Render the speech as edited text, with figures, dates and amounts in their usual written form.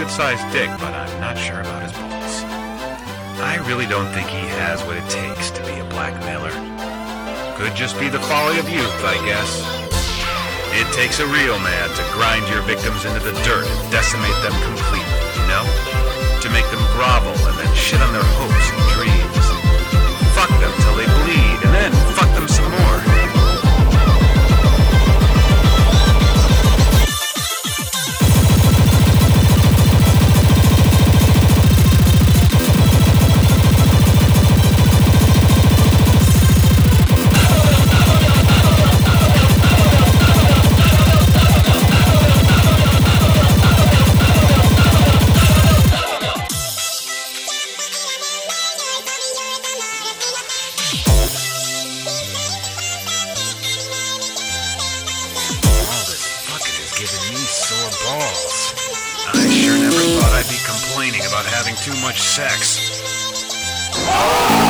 good-sized dick, but I'm not sure about his balls. I really don't think he has what it takes to be a blackmailer. Could just be the folly of youth, I guess. It takes a real man to grind your victims into the dirt and decimate them completely, you know? To make them grovel and then shit on their hopes and dreams. Fuck them till they bleed, and then fuck them some more. Giving me sore balls. I sure never thought I'd be complaining about having too much sex.